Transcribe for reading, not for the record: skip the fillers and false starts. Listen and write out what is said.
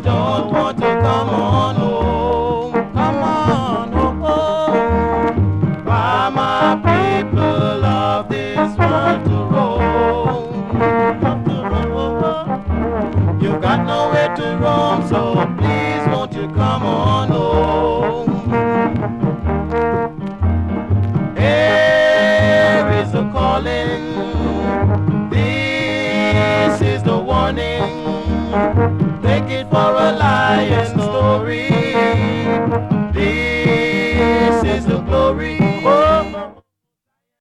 don't want to come on home. Come on home. Why my people of this world to roam? You got nowhere to roam, so please won't you come on home. Here is the calling, this is the warning. Take it for a lion story. This is the glory.